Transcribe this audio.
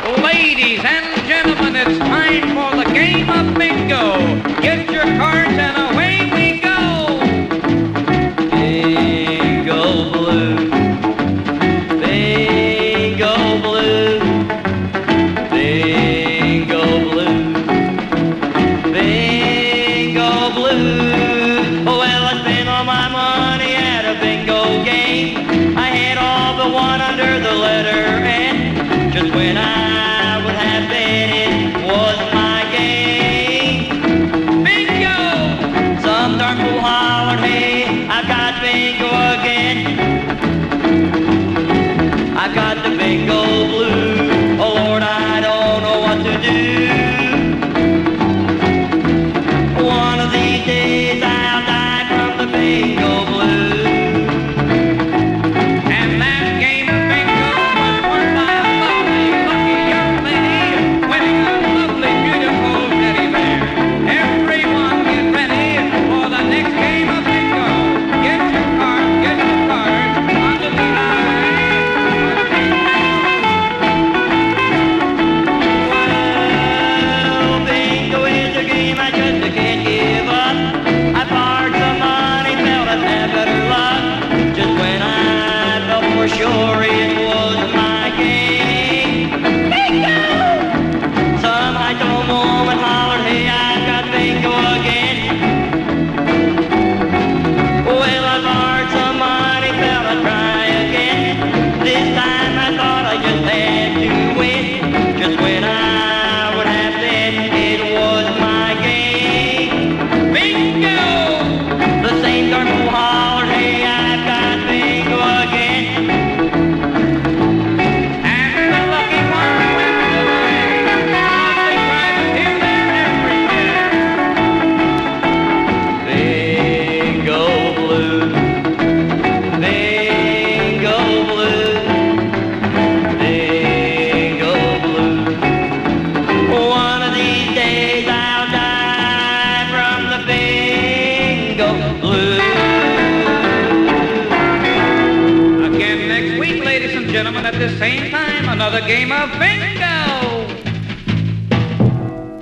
Ladies and gentlemen, it's time for the game of bingo. Get your cards and away we go. Bingo blue, bingo blue, bingo blue, bingo blue. Oh, well, I spent all my money at a bingo game. I had all but one under the letter N. Just when I would have bet it was my game. Bingo! Some darn fool hollered, hey, I've got bingo again. I've got the bingo blue. Oh Lord, I don't know what to do. One of these days I'll die from the bingo blue. And that game of bingo was won by a lovely, lucky young lady winning a lovely, beautiful teddy bear. Everyone get ready for the next game of bingo. Get your cards, under the eye. Well, bingo is a game I just can't give up. I borrowed some money, felt I'd have better luck. Just when I felt for sure it was my game. Bingo! Some high-tone woman hollered, hey, I've got bingo again. Well, I borrowed some money, felt I'd try again. This time I thought I just had to win. Just when I would have said it was my game. Bingo! The same darn fool hollered, hey, I've got bingo again. And the lucky one wins the bag. Lovely prizes here, there, everywhere. Bingo blue, bingo blue, bingo blue. One of these days I'll die from the bingo blue. Again next week, ladies and gentlemen, at the same time, another game of bingo.